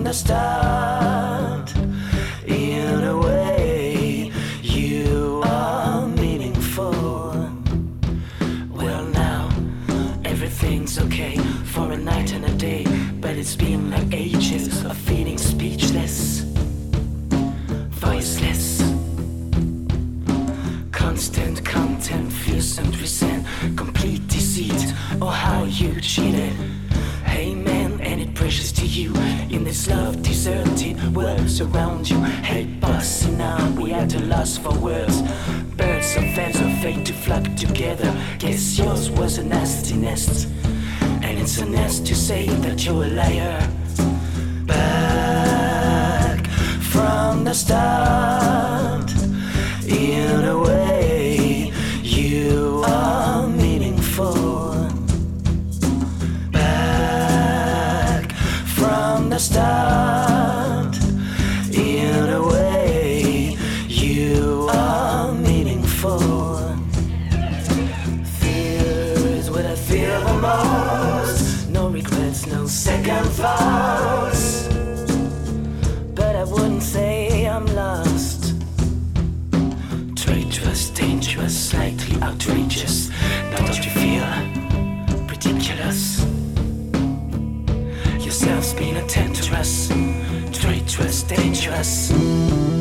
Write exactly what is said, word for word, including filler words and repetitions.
the start. In a way, you are meaningful. Well, now everything's okay for a night and a day, but it's been like ages of feeling speechless, voiceless. Constant content, fears and resent, complete deceit. Oh, how you cheated. Hey man, any precious to you in this love deserted world around you? Hey boss, now we at a loss for words. Birds of fans of fate to flock together. Guess yours was a nasty nest, and it's a nest to say that you're a liar. Back from the start. In a way, you are meaningful. Back from the start. In a way, you are meaningful. Fear is what I feel the most. No regrets, no second thoughts. But I wouldn't say I'm lost. Traitorous, dangerous, slightly outrageous. Now don't you feel ridiculous? Yourself's been a tenderous, traitorous, dangerous.